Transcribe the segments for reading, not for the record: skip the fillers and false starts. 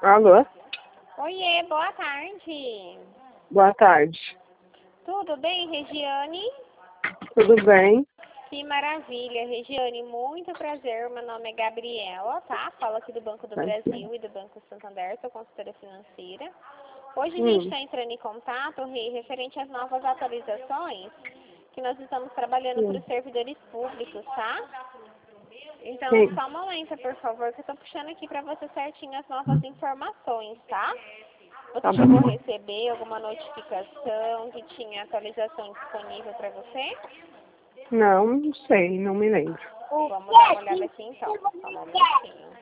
Alô? Oiê, boa tarde. Boa tarde. Tudo bem, Regiane? Tudo bem? Que maravilha, Regiane, muito prazer. Meu nome é Gabriela, tá? Falo aqui do Banco do Brasil e do Banco Santander, sou consultora financeira. Hoje a gente está entrando em contato referente às novas atualizações que nós estamos trabalhando para os servidores públicos, tá? Então, só um momento, por favor, que eu estou puxando aqui para você certinho as novas informações, tá? Você chegou a receber alguma notificação que tinha atualização disponível para você? Não sei, não me lembro. Vamos dar uma olhada aqui então, só um momentinho.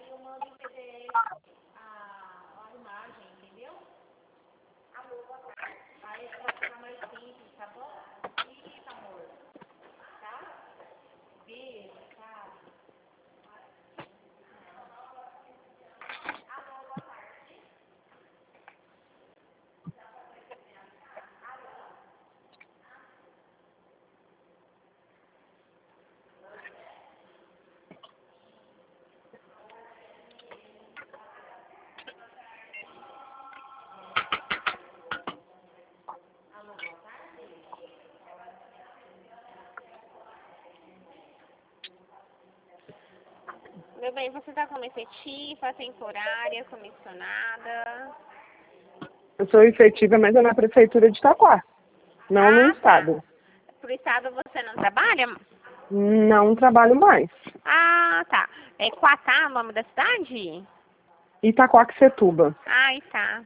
Meu bem, você está como efetiva, temporária, comissionada? Eu sou efetiva, mas é na prefeitura de Itaquá, não no estado. Tá. Pro estado você não trabalha? Não trabalho mais. Ah, tá. É Quatá o nome da cidade? Itaquaquecetuba. Ai, tá.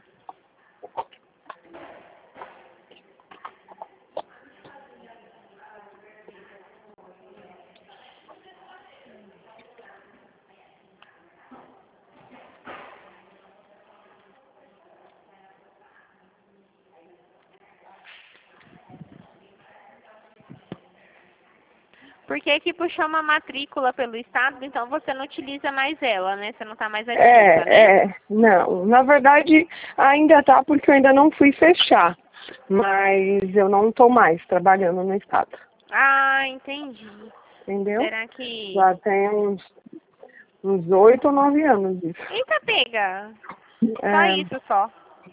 Porque que puxou uma matrícula pelo estado, então você não utiliza mais ela, né? Você não tá mais ativa, né? Não. Na verdade, ainda tá porque eu ainda não fui fechar. Mas eu não tô mais trabalhando no estado. Ah, entendi. Entendeu? Será que... Já tem uns 8 ou 9 anos isso. Eita, pega! Só isso, só.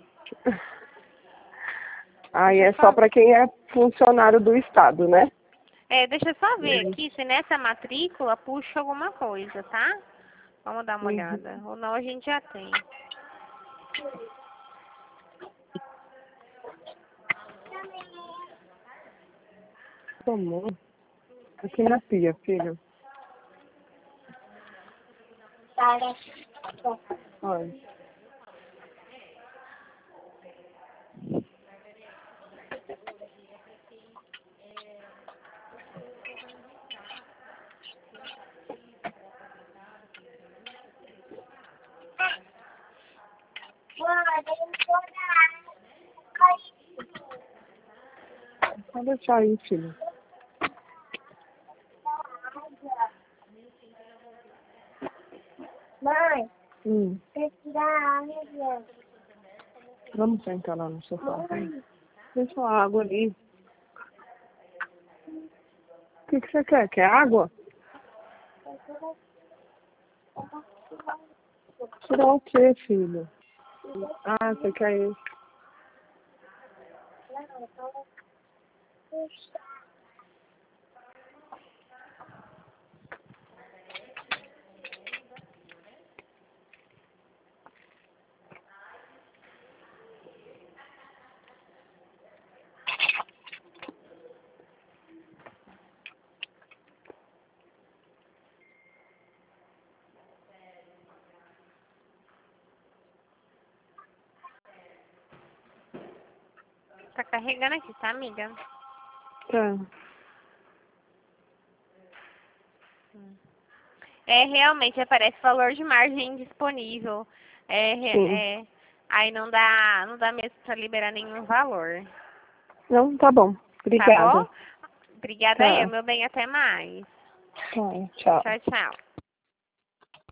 Aí é só para quem é funcionário do estado, né? Deixa eu só ver aqui se nessa matrícula puxa alguma coisa, tá? Vamos dar uma olhada. Ou não, a gente já tem. Tomou. Aqui na pia, filho. Olha. Pode deixar aí, filho. Mãe, Hum. tirar a água. Vamos sentar lá no sofá. Deixa a água ali. O que você quer? Quer água? Tirar o quê, filho? Ah, você quer isso? Tá carregando aqui, tá, amiga? Tá. Realmente aparece valor de margem disponível. Aí não dá mesmo pra liberar nenhum valor. Não, tá bom. Obrigada. Tá bom? Obrigada Tá. aí, meu bem, até mais. Tá, tchau. Tchau, tchau.